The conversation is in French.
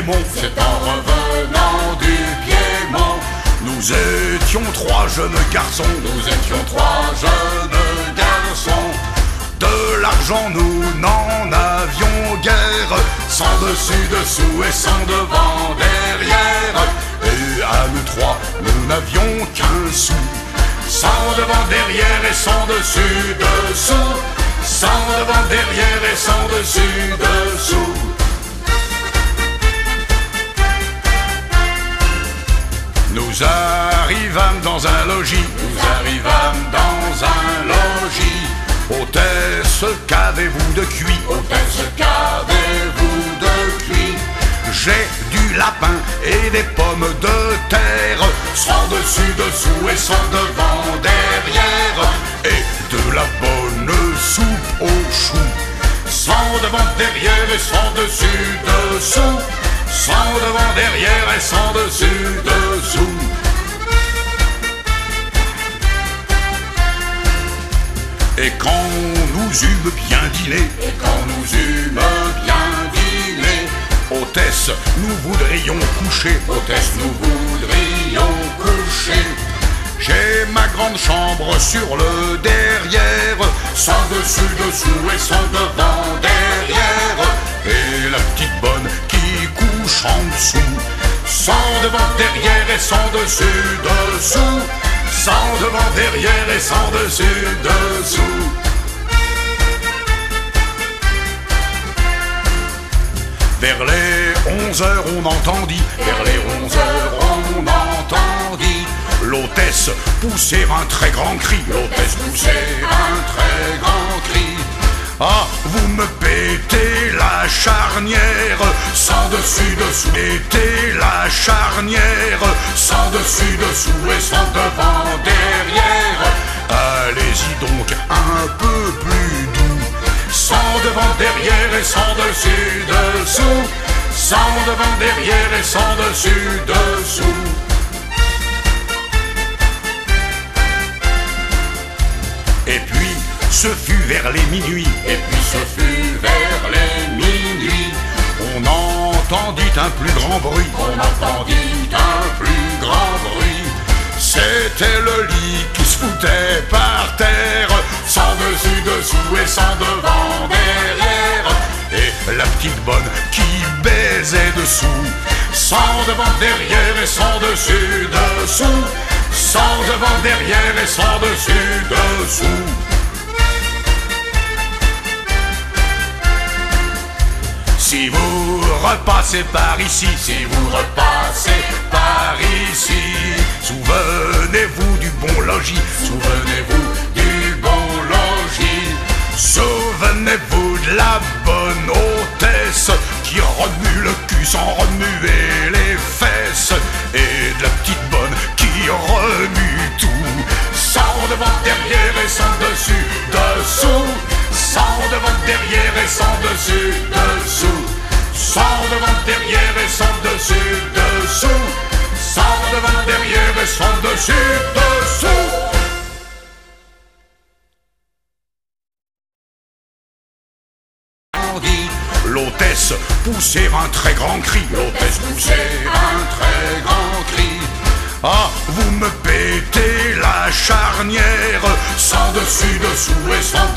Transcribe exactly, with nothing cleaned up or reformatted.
Piémont. C'est en revenant du Piémont. Nous étions trois jeunes garçons. Nous étions trois jeunes garçons. De l'argent nous n'en avions guère, sans dessus dessous et sans devant derrière. Et à nous trois nous n'avions qu'un sou. Sans devant derrière et sans dessus dessous. Sans devant derrière et sans dessus dessous. Nous arrivâmes dans un logis. Nous arrivâmes dans un logis. Hôtesse, qu'avez-vous de cuit? Hôtesse, qu'avez-vous de cuit? J'ai du lapin et des pommes de terre, sans dessus dessous et sans devant derrière. Et de la bonne soupe aux choux. Sans devant derrière et sans dessus dessous. Sans devant derrière et sans dessus dessous. Et quand nous eûmes bien dîné, et quand nous eûmes bien dîné, hôtesse, nous voudrions coucher. Hôtesse, nous voudrions coucher. J'ai ma grande chambre sur le derrière, sans dessus dessous et sans devant derrière. Et la petite bonne qui couche en dessous, sans devant derrière et sans dessus dessous. Sans devant derrière et sans dessus dessous. Vers les onze heures on entendit, vers les onze heures on entendit l'hôtesse pousser un très grand cri. L'hôtesse pousser un très grand cri. Ah, vous me pétez la charnière, sans dessus dessous. Pétez la charnière, sans dessus dessous et sans devant derrière. Allez-y donc un peu plus doux. Sans devant derrière et sans dessus dessous. Sans devant derrière et sans dessus dessous. Et puis ce fut vers les minuit. Et puis ce fut vers les minuit. On entendit un plus grand bruit. On entendit un plus grand bruit. C'était le lit qui se foutait par terre, sans dessus dessous et sans devant derrière. Et la petite bonne qui baisait dessous, sans devant derrière et sans dessus dessous. Sans devant derrière et sans dessus dessous. Si vous repassez par ici, si vous repassez par ici, souvenez-vous du bon logis, souvenez-vous du bon logis. Souvenez-vous de la bonne hôtesse qui remue le cul sans remuer les fesses, et de la petite bonne qui remue tout, sans devant derrière et sans dessus dessous. Sans devant derrière et sans dessus dessous. Sans devant derrière et sans dessus dessous. Sans devant derrière et sans dessus dessous. L'hôtesse poussait un très grand cri. L'hôtesse poussait un très grand cri. Ah, vous me pétez la charnière, sans dessus dessous et sans